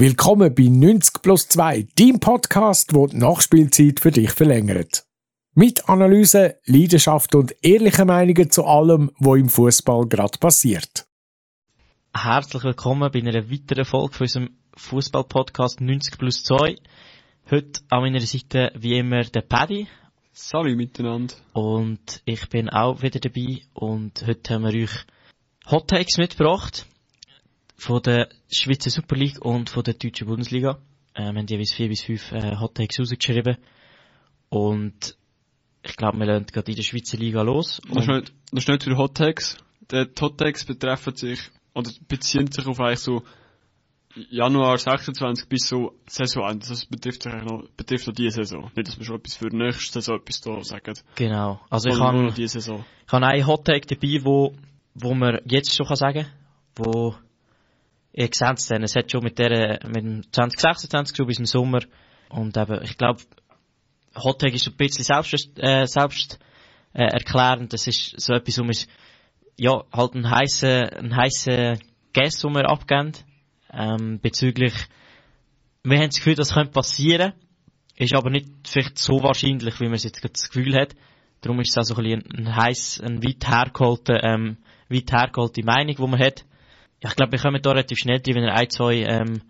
Willkommen bei 90+2, deinem Podcast, der die Nachspielzeit für dich verlängert. Mit Analyse, Leidenschaft und ehrlichen Meinungen zu allem, was im Fußball gerade passiert. Herzlich willkommen bei einer weiteren Folge von unserem Fußball-Podcast 90+2. Heute an meiner Seite wie immer der Paddy. Salut miteinander. Und ich bin auch wieder dabei und heute haben wir euch Hot Takes mitgebracht von der Schweizer Super League und von der deutschen Bundesliga. Wir haben jeweils 4 bis 5 Hot Takes rausgeschrieben. Und ich glaube, wir lassen gerade in der Schweizer Liga los. Das ist nicht für Hot Takes. Die Hot Takes betreffen sich, oder beziehen sich auf eigentlich so Januar 26 bis so Saisonende. Das betrifft noch diese Saison. Nicht, dass wir schon etwas für die nächste Saison etwas da sagen. Genau. Also ich habe einen Hot Take dabei, wo man jetzt schon sagen kann, wo ihr seht es dann, es hat schon mit dem 2026 schon bis im Sommer. Und eben, ich glaube, Hot Take ist ein bisschen selbst erklärend. Das ist so etwas, wo wir, halt ein heißer Guess, den wir abgeben. Bezüglich, wir haben das Gefühl, das könnte passieren. Ist aber nicht vielleicht so wahrscheinlich, wie man es jetzt gerade das Gefühl hat. Darum ist es auch so ein bisschen eine weit hergeholte Meinung, die man hat. Ja, ich glaube, wir kommen da relativ schnell drin, wenn ihr ein, zwei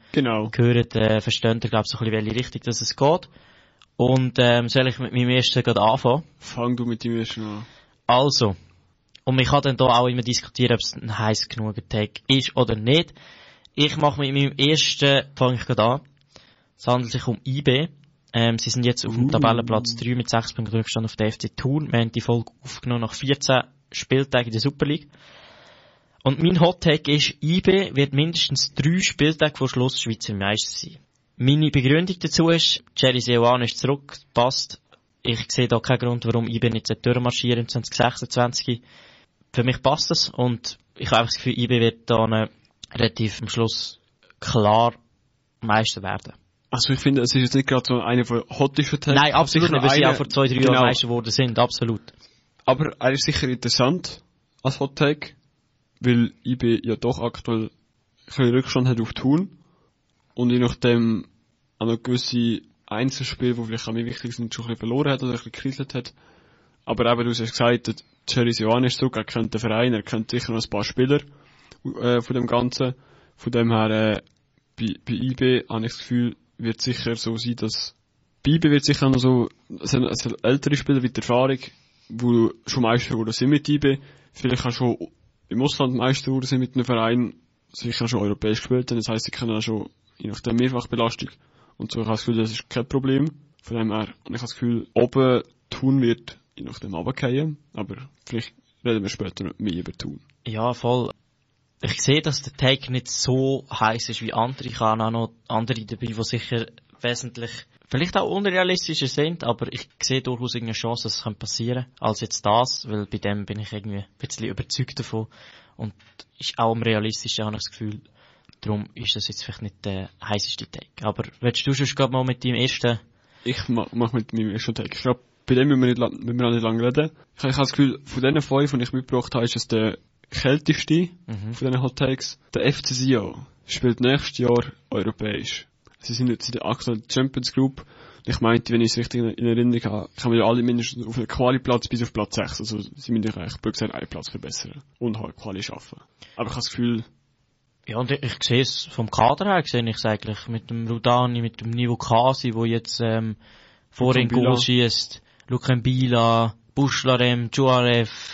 hört, versteht ihr, glaube ich, so ein bisschen, welche Richtung dass es geht. Und soll ich mit meinem ersten gerade anfangen? Fang du mit dem ersten an. Also, und man kann dann da auch immer diskutieren, ob es ein heiß genug Tag ist oder nicht. Ich mache mit meinem ersten, fange ich gerade an. Es handelt sich um IB. Sie sind jetzt auf dem Tabellenplatz 3 mit 6 Punkten Rückstand auf der FC Thun. Wir haben die Folge aufgenommen nach 14 Spieltagen in der Super League. Und mein Hot Take ist, IB wird mindestens 3 Spieltage vor Schluss Schweizer Meister sein. Meine Begründung dazu ist, Jerry Seoane ist zurück, passt. Ich sehe da keinen Grund, warum IB nicht durchmarschieren im 2026. Für mich passt das und ich habe einfach das Gefühl, IB wird da relativ am Schluss klar Meister werden. Also ich finde, es ist jetzt nicht gerade so einer von hottischen Takes. Nein, absolut nicht, weil sie auch vor 2-3 Jahren Meister geworden sind, absolut. Aber er ist sicher interessant als Hot Take, weil IB ja doch aktuell ein Rückstand hat auf Thun und je nachdem auch noch gewisse Einzelspiele, die vielleicht auch mir wichtig sind, schon ein bisschen verloren hat oder ein bisschen gekriselt hat. Aber eben, du hast gesagt, Jerry Seoane ist zurück, er kennt den Verein, er kennt sicher noch ein paar Spieler von dem Ganzen. Von dem her, bei IB habe ich das Gefühl, wird sicher so sein, dass bei IB wird sicher noch so ältere Spieler mit Erfahrung, die schon Meister geworden sind mit IB, vielleicht auch schon im Ausland Meister geworden sind mit einem Verein, sicher schon europäisch gespielt haben. Das heisst, sie können auch schon je nach der Mehrfachbelastung. Und so, ich habe das Gefühl, das ist kein Problem. Von dem her, und ich habe das Gefühl, oben Thun wird je nach dem runterfallen. Aber vielleicht reden wir später mehr über Thun. Ja, voll. Ich sehe, dass der Take nicht so heiß ist wie andere. Ich habe auch noch andere dabei, die sicher wesentlich, vielleicht auch unrealistischer sind, aber ich sehe durchaus eine Chance, dass es passieren kann, als jetzt das, weil bei dem bin ich irgendwie ein bisschen überzeugt davon. Und ist auch am realistischen, habe ich das Gefühl. Darum ist das jetzt vielleicht nicht der heißeste Take. Aber willst du schon gerade mal mit deinem ersten? Ich mach mit meinem ersten Take. Ich glaube, bei dem müssen wir auch nicht lange reden. Ich habe das Gefühl, von diesen 5, die ich mitgebracht habe, ist es der kälteste von diesen Hot Takes. Der FC Sion spielt nächstes Jahr europäisch. Sie sind jetzt in der aktuellen Champions Group. Ich meinte, wenn ich es richtig in Erinnerung habe, können wir alle mindestens auf einen Quali-Platz bis auf Platz 6. Also sie müssen eigentlich gesagt einen Platz verbessern und halt Quali schaffen. Aber ich habe das Gefühl... Ja, und ich sehe es vom Kader her, sehe ich es eigentlich mit dem Rudani, mit dem Nivo Kasi, wo jetzt vorhin Goal schießt, Lukan Bila, Buschlarem, Juarev,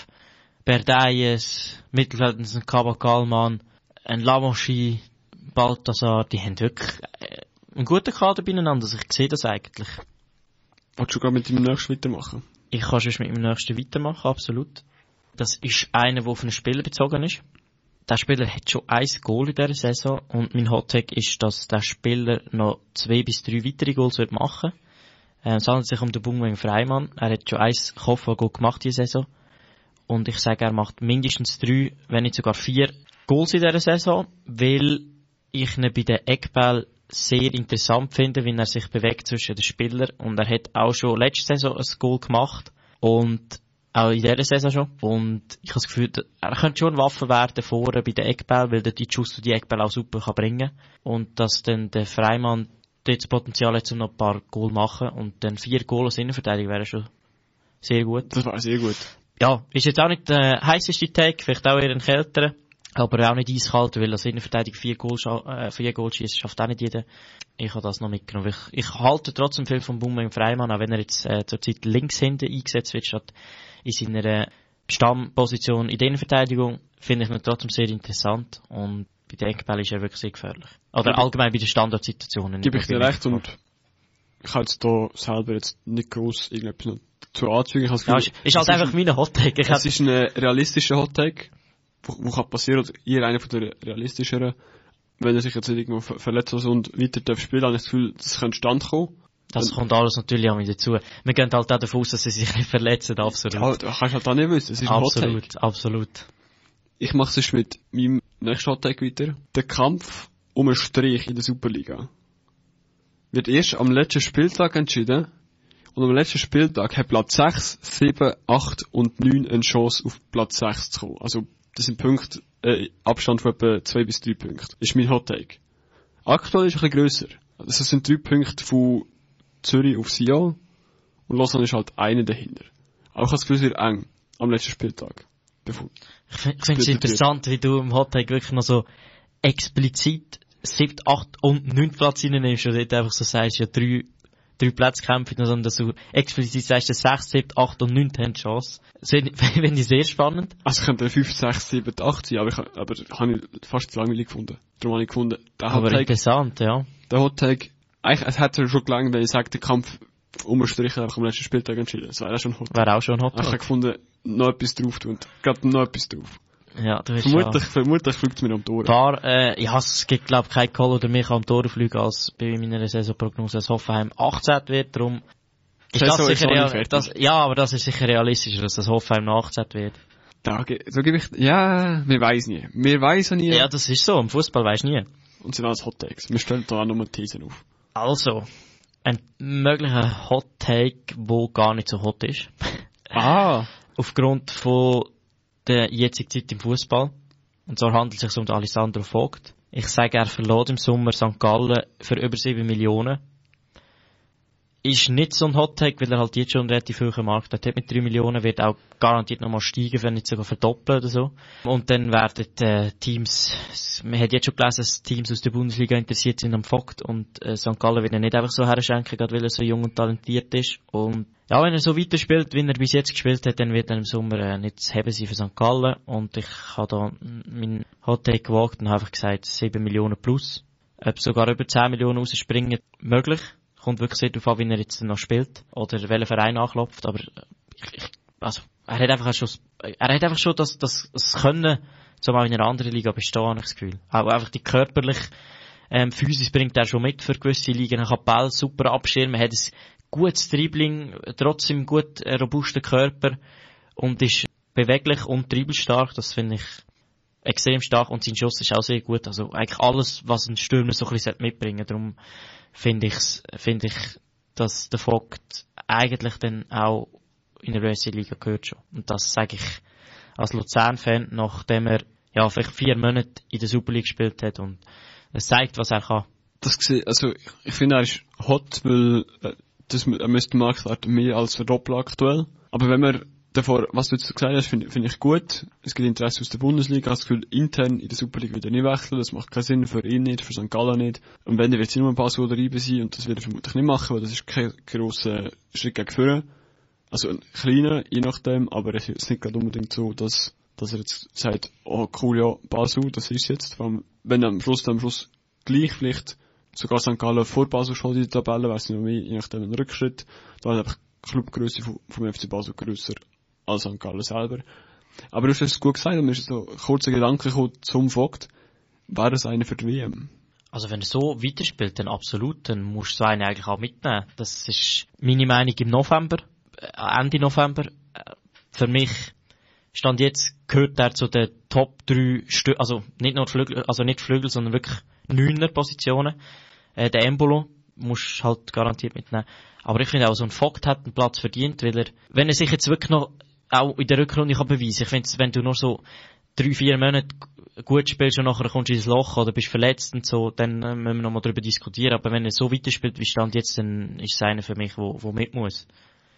Berdayes, Mittelfeld sind Kabak Kalman, ein Lamoshi, Balthasar, die haben wirklich einen guten Kader beieinander, also ich sehe das eigentlich. Willst du gerade mit dem nächsten weitermachen? Ich kann schon mit dem nächsten weitermachen, absolut. Das ist einer, der auf einen Spieler bezogen ist. Der Spieler hat schon 1 Goal in dieser Saison und mein Hottag ist, dass der Spieler noch 2 bis 3 weitere Goals machen wird. Es handelt sich um den Bungweng Freimann. Er hat schon 1 Kopfballgoal gemacht diese Saison. Und ich sage, er macht mindestens 3, wenn nicht sogar 4 Goals in dieser Saison, weil ich ihn bei den Eckbällen sehr interessant finde, wie er sich bewegt zwischen den Spielern. Und er hat auch schon letzte Saison ein Goal gemacht. Und Auch in dieser Saison schon. Und ich habe das Gefühl, er könnte schon eine Waffe werden vorne bei den Eckbällen, weil der Justo die Eckbälle auch super kann bringen. Und dass dann der Freimann dort das Potenzial hat, um noch ein paar Goal machen. Und dann 4 Goal als Innenverteidigung wäre schon sehr gut. Das war sehr gut. Ja, ist jetzt auch nicht der heisseste Tag, vielleicht auch eher ein kälterer. Aber auch nicht eiskalt, weil als Innenverteidigung 4 Goal schießt, schafft auch nicht jeder. Ich habe das noch mitgenommen. Ich halte trotzdem viel vom Aubameyang Freimann, auch wenn er jetzt zurzeit links hinten eingesetzt wird, statt in seiner Stammposition in der Innenverteidigung, finde ich ihn trotzdem sehr interessant. Und bei den Eckbällen ist er wirklich sehr gefährlich. Oder allgemein bei den Standardsituationen. Gebe ich dir recht, und ich habe jetzt da selber jetzt nicht gross irgendetwas noch zu anzügen. Ich habe das Gefühl, ist halt einfach mein Hottake. Es ist ein realistischer Hottake, wo kann passieren, oder eher einer von der realistischeren. Wenn er sich jetzt irgendwo verletzt und weiter darf spielen, habe ich das Gefühl, das könnte Stand kommen. Das kommt alles natürlich auch mit dazu. Wir gehen halt auch davon aus, dass sie sich nicht verletzen, absolut. Ja, da kannst du halt auch nicht wissen, es ist absolut, ein Hottake. Absolut. Ich mache es jetzt mit meinem nächsten Hottake weiter. Der Kampf um einen Strich in der Superliga wird erst am letzten Spieltag entschieden. Und am letzten Spieltag hat Platz 6, 7, 8 und 9 eine Chance auf Platz 6 zu kommen. Also, das sind Punkte, Abstand von etwa 2 bis 3 Punkten. Das ist mein Hottake. Aktuell ist es ein bisschen grösser. Also, es sind 3 Punkte von Zürich auf Sion. Und Lausanne ist halt einer dahinter. Aber ich habe das Gefühl, es wird eng am letzten Spieltag. Ich finde es interessant, wie du im Hottake wirklich noch so explizit 7, 8 und 9 Platz reinnimmst und dort einfach so sagst, ja 3 Plätze kämpfen, sondern dass du explizit sagst, dass 6, 7, 8 und 9 haben Chance. Das finde ich sehr spannend. Also könnte 5, 6, 7, 8 sein, aber habe ich fast zu langweilig gefunden. Darum habe ich gefunden, aber interessant, ja. Der Hottake, eigentlich, es hätte schon gelangt, wenn ich sage, der Kampf um einen Strich einfach am letzten Spieltag entschieden. Das wäre auch schon ein Hottake. Wäre auch schon ein Hottake. Ich habe gefunden, noch etwas drauf tun. Gerade noch etwas drauf. Ja, du hast Vermutlich fliegt es mir am Tor. Ja, es gibt, glaube ich, kein Call oder mich am Tor fliegen, als bei meiner Saisonprognose, dass Hoffenheim 18 wird, darum ist das sicher ja, aber das ist sicher realistischer, dass das Hoffenheim 18 wird. So gebe ich, ja, wir weiss nie. Wir weiss nie. Ja, das ist so, im Fußball weisst nie. Und sind alles Hot Takes. Wir stellen da auch nochmal Thesen auf. Also, ein möglicher Hot Take, wo gar nicht so hot ist. Aufgrund von der jetzigen Zeit im Fußball. Und zwar handelt es sich um den Alessandro Vogt. Ich sage, er verlor im Sommer St. Gallen für über 7 Millionen. Ist nicht so ein Hot-Take, weil er halt jetzt schon einen relativ hohen Markt hat. Mit 3 Millionen wird auch garantiert nochmal steigen, wenn nicht sogar verdoppeln oder so. Und dann werden Teams, man hat jetzt schon gelesen, dass Teams aus der Bundesliga interessiert sind am Vogt. Und St. Gallen wird er nicht einfach so herschenken, gerade weil er so jung und talentiert ist. Und ja, wenn er so weiterspielt, wie er bis jetzt gespielt hat, dann wird er im Sommer nicht zu heben sein für St. Gallen. Und ich habe da meinen Hot-Take gewagt und habe einfach gesagt, 7 Millionen plus. Ob sogar über 10 Millionen rausspringen, möglich. Kommt wirklich sehr darauf an, wie er jetzt noch spielt. Oder welcher Verein anklopft. Aber er hat einfach schon das Können, so mal in einer anderen Liga bestehen, habe ich das Gefühl. Auch einfach die körperliche Physis bringt er schon mit für gewisse Ligen. Er kann Ball super abschirmen, er hat ein gutes Dribbling, trotzdem gut robuster Körper und ist beweglich und dribbelstark. Das finde ich extrem stark und sein Schuss ist auch sehr gut. Also eigentlich alles, was ein Stürmer so ein bisschen mitbringen sollte. Darum finde ich, dass der Vogt eigentlich dann auch in der Liga gehört schon. Und das sage ich als Luzern-Fan, nachdem er ja vielleicht 4 Monate in der Super League gespielt hat und es zeigt, was er kann. Also ich finde, er ist hot, weil er müsste den Marktwert mehr als verdoppeln aktuell. Aber wenn man davor, was du jetzt gesagt hast, finde ich gut. Es gibt Interesse aus der Bundesliga. Ich habe das Gefühl, intern in der Superliga wird er nicht wechseln. Das macht keinen Sinn für ihn nicht, für St. Gallen nicht. Und wenn, dann wird es nur ein paar oder Reiben sein und das wird er vermutlich nicht machen, weil das ist kein grosser Schritt gegen vorne. Also ein kleiner, je nachdem, aber es ist nicht gerade unbedingt so, dass er jetzt sagt, oh cool, ja, Basel, das ist jetzt. Vor allem, wenn er am Schluss gleich vielleicht sogar St. Gallen vor Basel schon in der Tabelle, weiss nicht noch mehr, je nachdem ein Rückschritt. Da ist einfach die Clubgrösse vom FC Basel grösser als St. Gallen selber. Aber du hast es gut gesagt, und mir ist so ein kurzer Gedanke gekommen zum Vogt. Wäre das einer für die WM? Also wenn er so weiterspielt, dann absolut, dann musst du so einen eigentlich auch mitnehmen. Das ist meine Meinung im November, Ende November. Für mich Stand jetzt gehört er zu den Top 3 also nicht nur Flügel, also nicht Flügel, sondern wirklich 9er Positionen. Der Embolo musst halt garantiert mitnehmen. Aber ich finde auch, so ein Vogt hat einen Platz verdient, weil er, wenn er sich jetzt wirklich noch auch in der Rückrunde kann beweisen. Ich finde, wenn du nur so 3-4 Monate gut spielst und nachher kommst du ins Loch oder bist verletzt und so, dann müssen wir nochmal darüber diskutieren. Aber wenn er so weiterspielt wie Stand jetzt, dann ist es einer für mich, wo mit muss.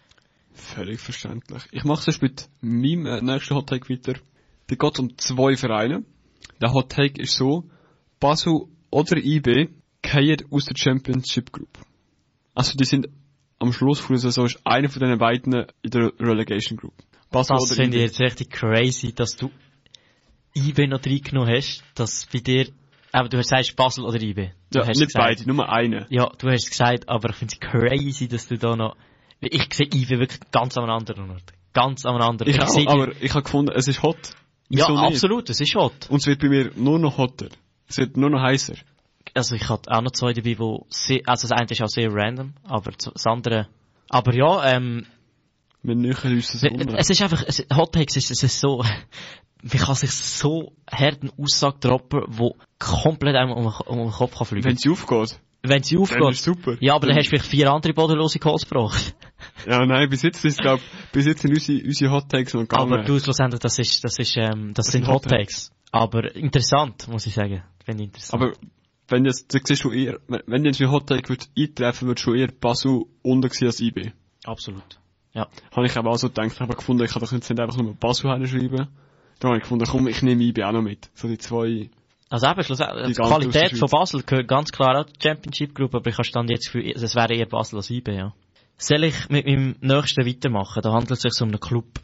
Völlig verständlich. Ich mache es mit meinem nächsten Hot Take weiter. Da geht es um 2 Vereine. Der Hot Take ist so, Basel oder IB fallen aus der Championship Group. Also die sind am Schluss von der Saison ist einer von diesen beiden in der Relegation Group. Basel Das oder finde ich IB. jetzt richtig crazy, dass du IB noch reingenommen hast, dass bei dir, aber du sagst Basel oder IB. Du Ja, hast nicht gesagt, beide, nur eine. Ja, du hast es gesagt, aber ich finde es crazy, dass du da noch, ich sehe IB wirklich ganz an einem anderen Ort. Ganz an einem anderen Ich Ort. auch, aber ich habe gefunden, es ist hot. Ja, Wieso nicht? absolut, es ist hot. Und es wird bei mir nur noch hotter. Es wird nur noch heißer. Also ich hatte auch noch 2 dabei, wo sehr, also das eine ist auch sehr random, aber das andere, aber ja, Wir nähern uns das um. es ist einfach, Hot Takes es ist so, man kann sich so hart eine Aussage droppen, die komplett einem um den Kopf kann fliegen. Wenn sie aufgeht, Wenn sie dann aufgeht. ist super. Ja, aber dann hast du vielleicht 4 andere bodenlose Calls gebracht. Ja, nein, bis jetzt ist, bis jetzt sind unsere Hot Takes noch gegangen. Aber du, schlussendlich, das sind Hot Takes. Aber interessant, muss ich sagen. Finde ich interessant. Aber wenn jetzt, du siehst schon eher, wenn jetzt ein Hot Take wird eintreffen, wird schon eher Basel unter gewesen als IB. Absolut. Ja. Habe ich aber auch so gedacht, ich habe gefunden, ich kann doch jetzt nicht einfach nur Basel hinschreiben. Da habe ich gefunden, komm, ich nehme IB auch noch mit. So die 2. Also eben, schlussendlich, die ganz Qualität aus der von Basel gehört ganz klar auch zur Championship Group, aber ich habe dann jetzt das Gefühl, es wäre eher Basel als IB, ja. Soll ich mit meinem nächsten weitermachen? Da handelt es sich um einen Club.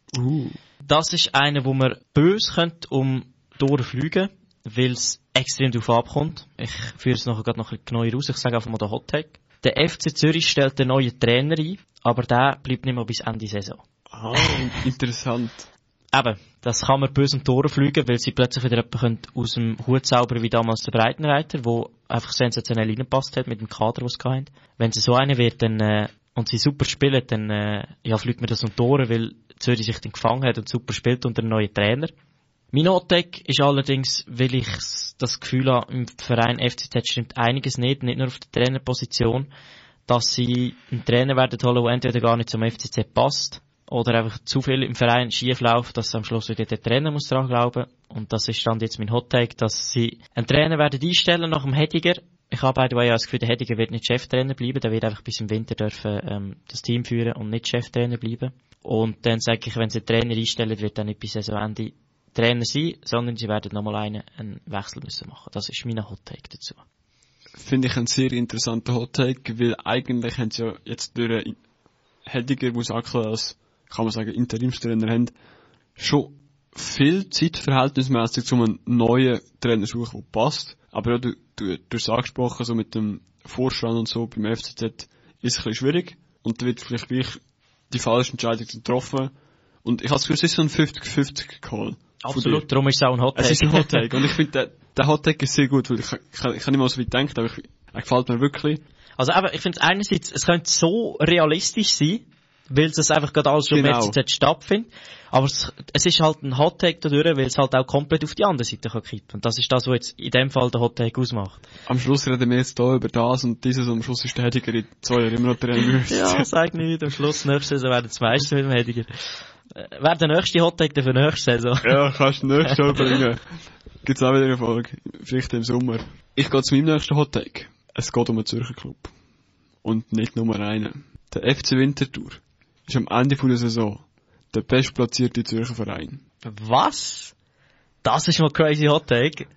Das ist einer, wo man böse könnte durchfliegen, weil es extrem darauf abkommt. Ich führe es nachher gerade noch ein bisschen genauer raus. Ich sage einfach mal den Hot Take. Der FC Zürich stellt einen neuen Trainer ein, aber der bleibt nicht mehr bis Ende Saison. Ah, interessant. Eben, das kann man böse durchfliegen, weil sie plötzlich wieder jemanden aus dem Hut zaubern, wie damals der Breitenreiter, der einfach sensationell reingepasst hat mit dem Kader, den sie hatten. Wenn sie so einer wird, dann, und sie super spielen, dann, fliegt mir das um die Ohren, weil Zürich sich dann gefangen hat und super spielt unter einem neuen Trainer. Mein Hot-Take ist allerdings, weil ich das Gefühl habe, im Verein FCZ stimmt einiges nicht nur auf der Trainerposition, dass sie einen Trainer werden holen, der entweder gar nicht zum FCZ passt, oder einfach zu viel im Verein schief läuft, dass am Schluss wieder der Trainer muss daran glauben. Und das ist dann jetzt mein Hot-Take, dass sie einen Trainer werden einstellen nach dem Hediger. Ich habe by the way das Gefühl, der Hediger wird nicht Cheftrainer bleiben, der wird einfach bis im Winter dürfen das Team führen und nicht Cheftrainer bleiben. Und dann sage ich, wenn sie einen Trainer einstellen, wird er nicht bis Saisonende Trainer sein, sondern sie werden nochmal einen Wechsel müssen machen. Das ist mein Hot-Take dazu. Finde ich einen sehr interessanten Hot-Take, weil eigentlich haben sie ja jetzt durch Hediger, wo sie aktuell als, kann man sagen, Interimstrainer haben, schon viel Zeit verhältnismäßig zu einem neuen Trainer suchen, der passt. Aber ja, du hast es angesprochen, so mit dem Vorstand und so beim FCZ ist es ein bisschen schwierig. Und da wird vielleicht gleich die falsche Entscheidung getroffen. Und ich habe das Gefühl, es ist so ein 50-50-Call. Absolut, darum ist es auch ein Hot-Take. Es ist ein Hot-Take. Und ich finde, der Hot-Take ist sehr gut, weil ich kann nicht mal so weit denken, aber er gefällt mir wirklich. Also eben, ich finde einerseits, es könnte so realistisch sein, weil es einfach gerade alles schon Genau. im FCZ stattfindet. Aber es ist halt ein Hot-Take dadurch, weil es halt auch komplett auf die andere Seite kann kippen. Und das ist das, was jetzt in dem Fall der Hot-Take ausmacht. Am Schluss reden wir jetzt hier über das und dieses, und am Schluss ist der Hediger in 2 Jahren immer noch Trainer. Ja, sag nicht, am Schluss nächste Saison werden es meistens mit dem Hediger. Wer der nächste Hot-Take denn für nächste Saison? Ja, kannst du nächstes Jahr bringen. Gibt's auch wieder eine Folge. Vielleicht im Sommer. Ich gehe zu meinem nächsten Hot-Take. Es geht um einen Zürcher Club. Und nicht nur einen. Der FC Winterthur ist am Ende der Saison der bestplatzierte Zürcher Verein. Was? Das ist mal crazy Hot-Take.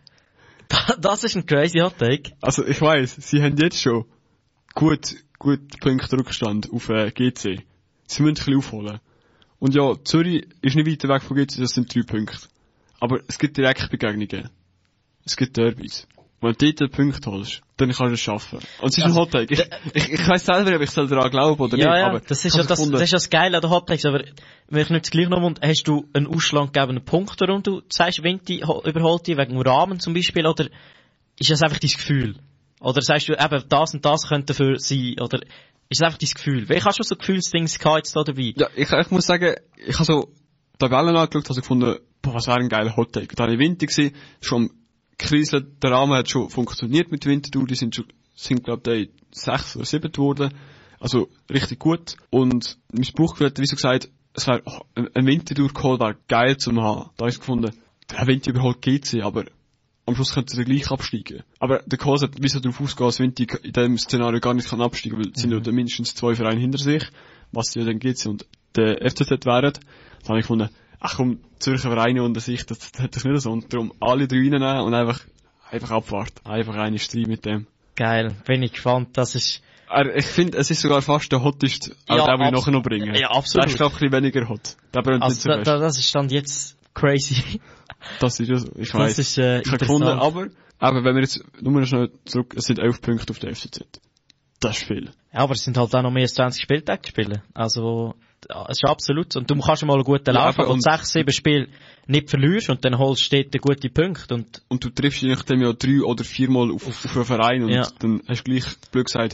Das ist ein crazy Hot-Take. Also ich weiss, sie haben jetzt schon gut Punkte Rückstand auf GC. Sie müssen ein bisschen aufholen. Und ja, Zürich ist nicht weiter weg von GC, das sind 3 Punkte. Aber es gibt Direktbegegnungen. Es gibt Derbys. Wenn du dort einen Punkt holst, dann kannst du es schaffen. Und es ist ein Hot-Take. Ich weiss selber, ob ich daran glaube oder nicht. Aber das ist ja das Geile an den Hot-Takes. Aber wenn ich nicht gleich noch und hast du einen ausschlaggebenden Punkt, warum du sagst, Vinti überholt dich wegen dem Rahmen zum Beispiel, oder ist das einfach dein Gefühl? Oder sagst du eben, das und das könnte dafür sein, oder ist das einfach dein Gefühl? Weil ich habe schon so Gefühlsdings gehabt jetzt da dabei. Ja, ich muss sagen, ich habe so Tabellen angeschaut, habe gefunden, boah, was wäre ein geiler Hot-Take. Da war ich Winter gewesen, schon Krise, der Rahmen hat schon funktioniert mit Winterthur, die sind glaube ich 6 oder 7 geworden, also richtig gut. Und mein Bauchgefühl hat, wie so gesagt, es wäre, ein Winterthur geholt wäre geil zum haben. Da habe ich gefunden, der Winter überholt GC, aber am Schluss könnte er gleich absteigen. Aber der Kohl hat wieso darauf ausgehen, dass Winter in diesem Szenario gar nicht kann absteigen, weil es sind ja mindestens 2 Vereine hinter sich, was ja dann GC und der FCZ wären. Da habe ich gefunden, ach komm, Zürcher Vereine unter sich, das hat das nicht so. Und darum alle 3 reinnehmen und einfach abwarten. Einfach eine Streit mit dem. Geil, bin ich gespannt, das ist... Ich finde, es ist sogar fast der hotteste, aber den will ich nachher noch bringen. Ja, absolut. Der ist, glaube ich, ein bisschen weniger hot. Der brennt nicht so fest. Das ist dann jetzt crazy. Das ist ja so, ich weiss. Das ist ich habe interessant. gefunden, aber wenn wir jetzt nur noch schnell zurück, es sind 11 Punkte auf der FCZ. Das ist viel. Ja, aber es sind halt auch noch mehr als 20 Spieltage gespielt. Also, es ist absolut. Und du kannst mal einen guten Lauf haben, und 6-7 Spiele nicht verlierst und dann holst du dort gute Punkte. Und du triffst je nachdem ja 3 oder 4 Mal auf einen Verein und dann hast du gleich, blöd gesagt,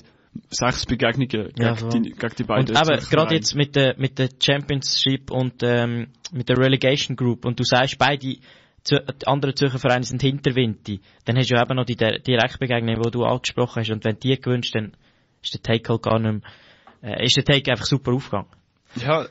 6 Begegnungen gegen die beiden. Und eben, gerade jetzt mit der Championship und mit der Relegation Group, und du sagst, beide andere Zürcher Vereine sind hinter Vinti, dann hast du ja eben noch die Direktbegegnung, die du angesprochen hast, und wenn du die gewinnst, dann ist der Take halt gar nicht mehr, ist der Take einfach super aufgegangen. Ja,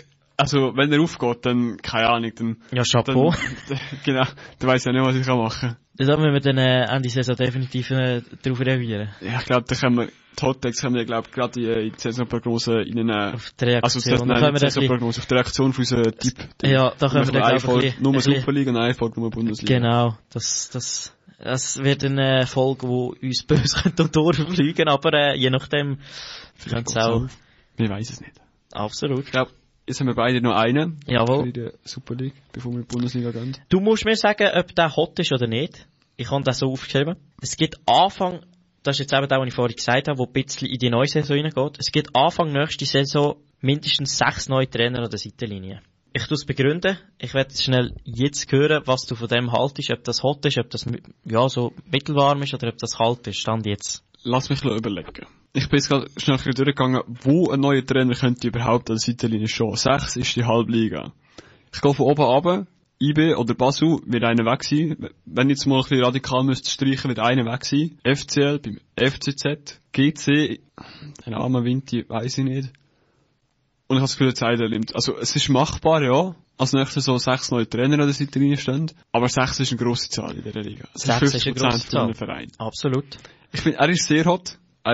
also wenn er aufgeht, dann, keine Ahnung, dann... Ja, Chapeau. Genau, dann weiss ich ja nicht, was ich machen kann. Da müssen wir dann Ende Saison definitiv darauf reagieren. Ja, ich glaube, da können wir, die Hottex können wir, glaube ich, gerade in die Saisonprognose reinnehmen. Auf die Reaktion. Also, nein, die Saisonprognose, auf die Reaktion von unserem Tipp. Ja, da können wir dann, glaube ich, nur Superliga und eine Folge nur Bundesliga. Genau, das wird eine Folge, die uns böse könnte und durchfliegen, aber je nachdem, vielleicht es auch. Ich weiss es nicht. Absolut. Ich glaube, jetzt haben wir beide noch einen. Jawohl. In der Super League, bevor wir in die Bundesliga gehen. Du musst mir sagen, ob der hot ist oder nicht. Ich habe das so aufgeschrieben. Es gibt Anfang, das ist jetzt eben das, was ich vorhin gesagt habe, wo ein bisschen in die neue Saison reingeht. Es gibt Anfang nächste Saison mindestens 6 neue Trainer an der Seitenlinie. Ich tue es begründen. Ich werde schnell jetzt hören, was du von dem haltest, ob das hot ist, ob das so mittelwarm ist oder ob das kalt ist. Stand jetzt. Lass mich überlegen. Ich bin jetzt gerade schnell durchgegangen, wo ein neuer Trainer könnte überhaupt an der Seitenlinie stehen. 6 ist die Halbliga. Ich gehe von oben runter. IB oder Basel wird einer weg sein. Wenn ich jetzt mal ein bisschen radikal müsste streichen, wird einer weg sein. FCL beim FCZ. GC, ein armer Vinti, weiss ich nicht. Und ich habe das Gefühl, der Zeit nimmt. Also, es ist machbar, ja. Als nächstes so 6 neue Trainer an der Seite stehen. Aber 6 ist eine grosse Zahl in dieser Liga. 6 ist eine grosse Zahl. Verein. Absolut. Ich finde, er ist sehr hot.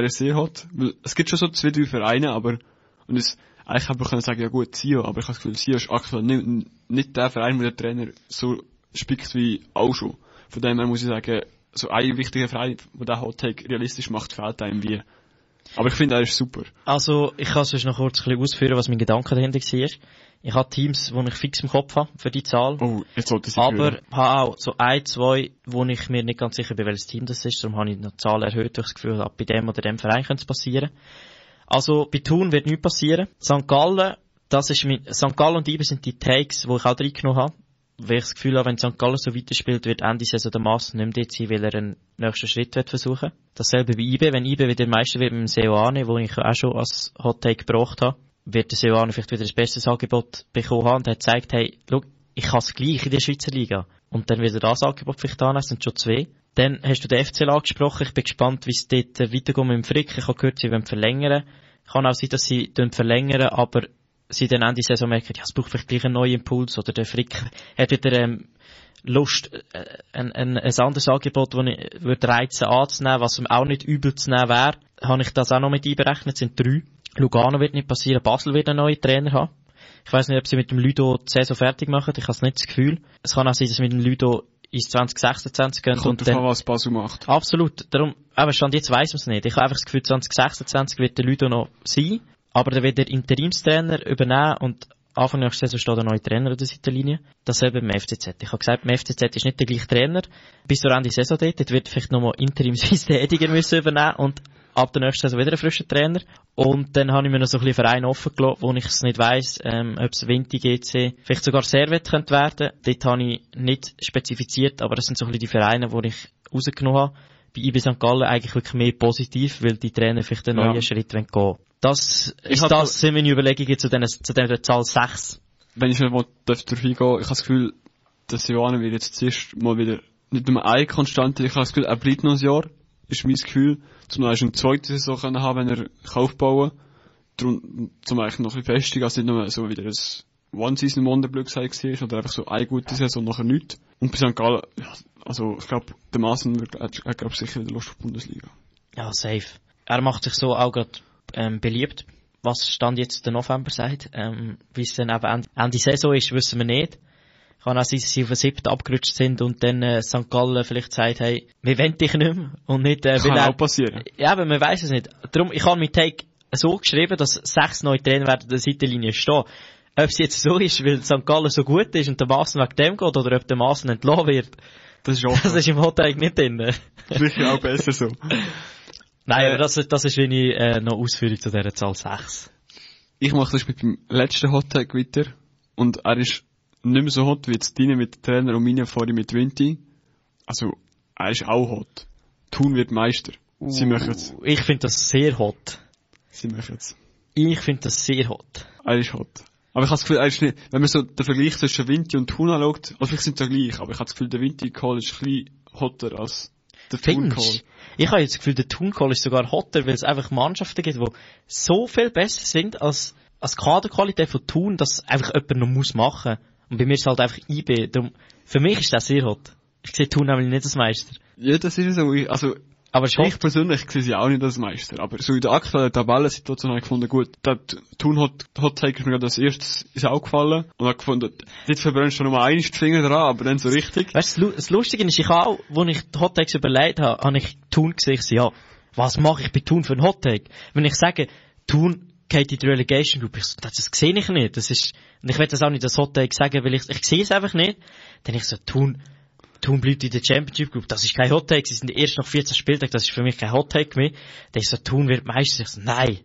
Weil es gibt schon so 2-3 Vereine, aber, und es, eigentlich hätte man können sagen, ja gut, Sio, aber ich habe das Gefühl, Sio ist aktuell nicht der Verein, wo der Trainer so spickt wie auch schon. Von dem her muss ich sagen, so ein wichtiger Verein, der den Hot Take realistisch macht, fehlt einem wie. Aber ich finde, er ist super. Also, ich kann sonst noch kurz ein bisschen ausführen, was mein Gedanke dahinter war. Ich habe Teams, die ich fix im Kopf habe, für die Zahl. Oh, jetzt sollte ich aber habe auch so 1, 2, wo ich mir nicht ganz sicher bin, welches Team das ist. Darum habe ich noch die Zahl erhöht, durch das Gefühl habe, bei dem oder dem Verein könnte es passieren. Also, bei Thun wird nichts passieren. St. Gallen, St. Gallen und IBE sind die Takes, die ich auch reingenommen habe. Weil ich das Gefühl habe, wenn St. Gallen so weiterspielt, wird Ende Saison der Massen nicht mehr dort sein, weil er einen nächsten Schritt wird versuchen. Dasselbe bei IBE. Wenn IBE wieder Meister wird mit dem Seoane, wo ich auch schon als Hot Take gebracht habe, wird der Seoane vielleicht wieder ein besseres Angebot bekommen haben und hat gezeigt, hey, schau, ich kann es gleich in der Schweizer Liga. Und dann wird er das Angebot vielleicht annehmen, es sind schon 2. Dann hast du den FCL angesprochen. Ich bin gespannt, wie es dort weitergeht mit dem Frick. Ich habe gehört, sie wollen verlängern. Kann auch sein, dass sie verlängern, aber sie dann Ende Saison merken, ja, es braucht vielleicht gleich einen neuen Impuls, oder der Frick hat wieder Lust, ein anderes Angebot, das ich würde reizen anzunehmen, was auch nicht übel zu nehmen wäre. Habe ich das auch noch mit einberechnet, es sind 3. Lugano wird nicht passieren, Basel wird einen neuen Trainer haben. Ich weiss nicht, ob sie mit dem Ludo die Saison fertig machen, ich habe es nicht das Gefühl. Es kann auch sein, dass mit dem Ludo ins 2026 gehen. Kommt davon, was Basel macht. Absolut. Darum, aber Stand jetzt weiss man es nicht. Ich habe einfach das Gefühl, 2026 wird der Ludo noch sein. Aber dann wird der Interimstrainer übernehmen und Anfang nächster Saison steht ein neuer Trainer an der Seitenlinie. Dasselbe beim FCZ. Ich habe gesagt, beim FCZ ist nicht der gleiche Trainer. Bis zur Ende Saison dort wird vielleicht nochmal interimsweise der Ediger müssen übernehmen und ab der nächsten Saison wieder ein frischer Trainer. Und dann habe ich mir noch so ein bisschen Verein offen gelassen, wo ich es nicht weiss, ob es Vinti GC, vielleicht sogar Servet könnte werden. Dort habe ich nicht spezifiziert, aber das sind so ein bisschen die Vereine, die ich rausgenommen habe. Bei IB St. Gallen eigentlich wirklich mehr positiv, weil die Trainer vielleicht einen neuen Schritt gehen wollen. Das sind meine Überlegungen zu dieser Zahl 6. Wenn ich mal darauf eingehen, ich habe das Gefühl, dass Johanna wird jetzt zuerst mal wieder nicht nur eine Konstante, ich habe das Gefühl, er bleibt noch ein Jahr, ist mein Gefühl, zum Beispiel eine zweite Saison können haben, wenn er aufbauen kann. zum eigentlich noch ein bisschen festigen, als nicht nur so wieder ein One-Season-Wonder-Blöd war, oder einfach so eine gute Saison, nachher nichts. Und bei St. Gallen, ja, also ich glaube, der Maassen hat glaub, sicher wieder Lust auf die Bundesliga. Ja, safe. Er macht sich so auch gerade beliebt. Was Stand jetzt der November sagt, wie es dann eben Ende Saison ist, wissen wir nicht. Kann auch sein, dass sie auf den 7. abgerutscht sind und dann St. Gallen vielleicht sagt, hey, wir wollen dich nicht mehr. Und nicht, kann auch passieren. Ja, aber man weiss es nicht. Darum, ich habe mit Take so geschrieben, dass 6 neue Trainer werden an der Seitenlinie stehen. Ob es jetzt so ist, weil St. Gallen so gut ist und der Maassen wegen dem geht, oder ob der Maassen entlassen wird, das ist im Hot Take nicht drin. Sicher auch besser so. Nein, aber das ist wie ich noch Ausführung zu dieser Zahl 6. Ich mache das mit dem letzten Hot Take weiter. Und er ist nicht mehr so hot wie jetzt deine mit Trainer und meine vorhin mit Vinti. Also, er ist auch hot. Thun wird Meister. Sie machen's. Ich finde das sehr hot. Sie machen's. Ich finde das sehr hot. Er ist hot. Aber ich habe das Gefühl, er ist nicht, wenn man so den Vergleich zwischen Vinti und Thun anschaut, also vielleicht sind sie gleich, aber ich habe das Gefühl, der Vinti-Call ist ein bisschen hotter als der Thun-Call. Ich habe jetzt das Gefühl, der Thun-Call ist sogar hotter, weil es einfach Mannschaften gibt, die so viel besser sind als Kaderqualität von Thun, dass einfach jemand noch muss machen. Und bei mir ist es halt einfach IB. Darum, für mich ist das sehr hot. Ich sehe Thun nämlich nicht als Meister. Ja, das ist so. Aber ich persönlich sehe sie auch nicht als Meister. Aber so in der aktuellen Tabellensituation habe ich gefunden, gut, der Thun Hot Take ist mir gerade als erstes ins Auge gefallen. Und habe gefunden, jetzt verbrennst du noch mal einmal die Finger dran, aber dann so richtig. Weißt du, das Lustige ist, ich auch, als ich die Hot Takes überlegt habe, habe ich Thun gesehen, ich so, ja, was mache ich bei Thun für einen Hot Take? Wenn ich sage, Thun geht in die Relegation Group, das sehe ich nicht. Das ist, und ich will das auch nicht als Hot Take sagen, weil ich sehe es einfach nicht. Dann ich so, Thun bleibt in der Championship Group, das ist kein Hot Take, sie sind erst nach 14 Spieltagen, das ist für mich kein Hot Take mehr. Dann ich so, Thun wird Meister. Ich so, nein.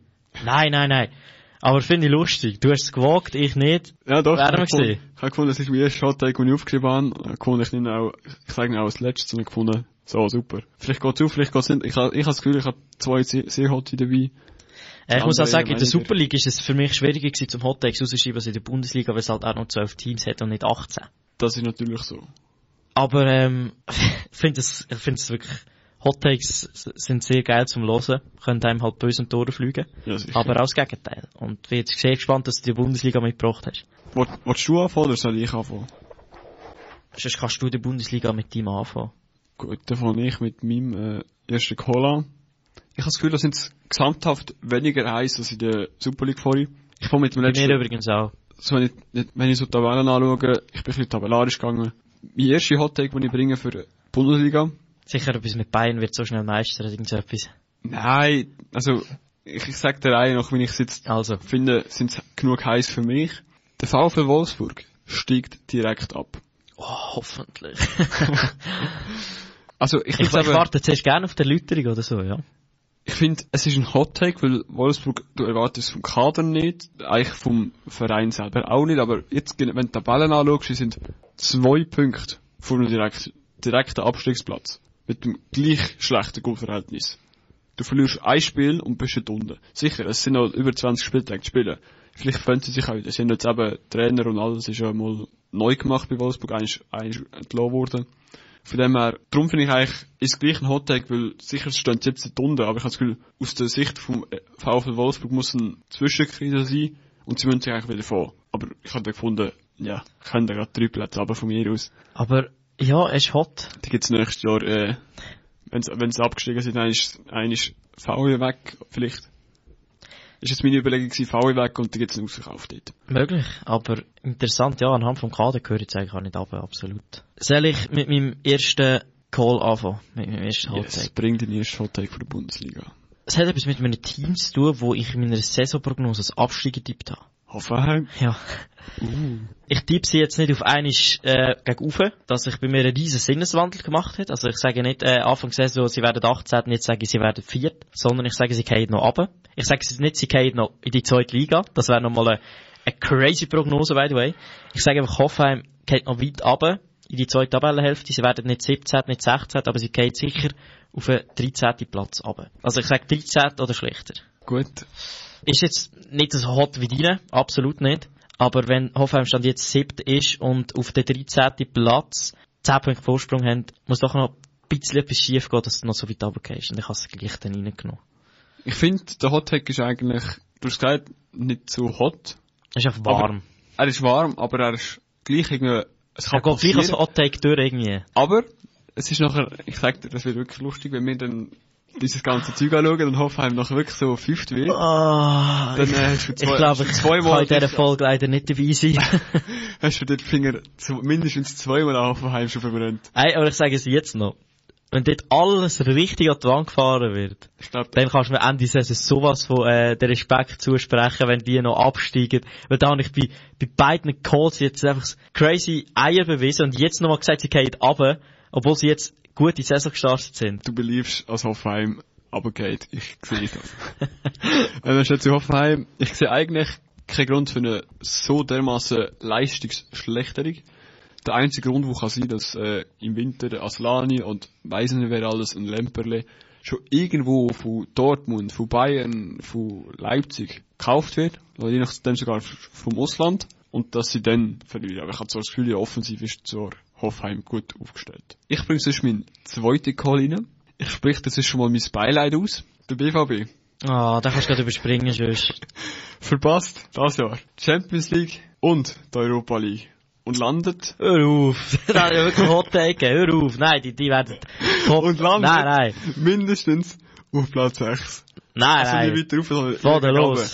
Aber finde ich lustig. Du hast es gewagt, ich nicht. Ja, doch. Werden wir gesehen. Ich habe gefunden, das ist mein erster Hot Take, den ich aufgeschrieben habe. Ich sage ihn auch als letztes und gefunden, so, super. Vielleicht geht's auf, vielleicht geht's nicht. Ich habe das Gefühl, ich habe 2 sehr Hotte dabei. Ich muss auch sagen, in der Super League ist es für mich schwieriger gewesen, zum Hot Takes rauszuschreiben als in der Bundesliga, weil es halt auch noch 12 Teams hat und nicht 18. Das ist natürlich so. Aber, ich finde es wirklich, Hot Takes sind sehr geil zum Hören, können einem halt böse Tore fliegen. Ja, sicher. Aber auch das Gegenteil. Und ich bin jetzt sehr gespannt, dass du die Bundesliga mitgebracht hast. Willst du anfangen oder soll ich anfangen? Sonst kannst du die Bundesliga mit deinem anfangen. Gut, dann fange ich mit meinem ersten Call an. Ich habe das Gefühl, da sind es gesamthaft weniger heiß als in der Super League vorhin. Ich fange mit dem letzten... Bei mir übrigens auch. So, wenn ich so die Tabellen anschaue, ich bin ein bisschen tabellarisch gegangen. Mein erster Hot-Take, den ich bringe für die Bundesliga. Sicher etwas mit Bayern wird so schnell Meister, oder irgend so etwas. Nein, also, ich sag der Reihe nach, wenn ich es jetzt finde, sind es genug heiß für mich. Der VfL Wolfsburg steigt direkt ab. Oh, hoffentlich. Also, ich warte zuerst gerne auf die Erläuterung oder so, ja. Ich finde, es ist ein Hot Take, weil Wolfsburg, du erwartest es vom Kader nicht, eigentlich vom Verein selber auch nicht, aber jetzt, wenn du die Tabellen anschaust, sie sind 2 Punkte vor einem direkten Abstiegsplatz. Mit dem gleich schlechten Goalverhältnis. Du verlierst ein Spiel und bist dort unten. Sicher, es sind noch über 20 Spieltage zu spielen. Vielleicht finden sie sich auch wieder. Es sind jetzt eben Trainer und alles, ist ja mal neu gemacht bei Wolfsburg, eigentlich entlassen worden. Von dem her, darum finde ich eigentlich, ist gleich ein Hot-Take, weil sicher stehen sie jetzt dort unten, aber ich habe das Gefühl, aus der Sicht vom VfL Wolfsburg muss eine Zwischenkrise sein und sie müssen sich eigentlich wieder vor. Aber ich habe gefunden, ja, ich könnte gerade 3 Plätze, aber von mir aus. Aber, ja, es ist hot. Die gibt's nächstes Jahr, wenn sie abgestiegen sind, dann ist VW weg, vielleicht. Ist jetzt meine Überlegung gewesen, VW weg und dann gibt's einen Ausverkauf dort. Möglich, aber interessant, ja, anhand vom Kader gehöre ich jetzt eigentlich auch nicht ab, absolut. Soll ich mit meinem ersten Call anfangen? Mit meinem ersten Hot-Take? Yes, bring den ersten Hot-Take von der Bundesliga. Es hat etwas mit meinen Teams zu tun, wo ich in meiner Saisonprognose als Abstieg getippt habe. Hoffenheim? Ja. Ich tippe sie jetzt nicht auf einmal gegen Ufe, dass ich bei mir einen riesen Sinneswandel gemacht habe. Also ich sage nicht Anfang der Saison, sie werden 18, jetzt sage ich, sie werden 4, sondern ich sage, sie gehen noch runter. Ich sage nicht, sie gehen noch in die 2. Liga. Das wäre nochmal eine crazy Prognose, by the way. Ich sage einfach, Hoffenheim geht noch weit runter in die 2. Tabellenhälfte. Sie werden nicht 17, nicht 16, aber sie gehen sicher auf den 13. Platz runter. Also ich sage 13 oder schlechter. Gut. Ist jetzt nicht so hot wie deine, absolut nicht. Aber wenn Hoffenheim Stand jetzt 7. ist und auf den 13. Platz 10 Punkte Vorsprung haben, muss doch noch ein bisschen etwas schief gehen, dass du noch so weit runtergehst. Und ich habe es gleich dann reingenommen. Ich finde, der Hot-Take ist eigentlich du hast gesagt, nicht so hot. Ist einfach warm. Er ist warm, aber er ist gleich irgendwie, es kann Er geht gleich als Hot Take durch irgendwie. Aber, es ist nachher, ich sag dir, das wird wirklich lustig, wenn wir dann dieses ganze Zeug anschauen und Hoffenheim nachher wirklich so 5. wird. Oh, Dann hast du ich glaube, ich kann in dieser Folge leider nicht dabei sein. Hast du den Finger mindestens 2-mal an Hoffenheim schon verbrannt. Hey, aber ich sage es jetzt noch. Wenn dort alles richtig an die Wand gefahren wird, dann kannst du mir Ende Saison sowas von den Respekt zusprechen, wenn die noch absteigen. Weil da habe ich bei beiden Calls jetzt einfach crazy Eier bewiesen und jetzt nochmal gesagt, sie gehen runter, obwohl sie jetzt gute Saison gestartet sind. Du beliebst als Hoffenheim, aber geht. Ich sehe das. Dann steht zu Hoffenheim. Ich sehe eigentlich keinen Grund für eine so dermaßen Leistungsschlechterung. Der einzige Grund, wo kann sein, dass im Winter der Aslani und weiss nicht wer alles ein Lemperle schon irgendwo von Dortmund, von Bayern, von Leipzig gekauft wird, oder je nachdem sogar vom Ausland, und dass sie dann verlieren. Aber ich habe so das Gefühl, ja, offensiv ist zur Hoffenheim gut aufgestellt. Ich bringe sonst meinen zweiten Call rein. Ich sprich, das ist schon mal mein Beileid aus. Der BVB. Ah, da kannst du gerade überspringen, sonst. Verpasst, das Jahr. Champions League und die Europa League. Und landet. Hör auf. Da habe ich wirklich Hot Take. Hör auf. Nein, die werden top. Und landet. Nein. Mindestens auf Platz 6. Nein. Also nicht weiter rauf, sondern Bodenlos.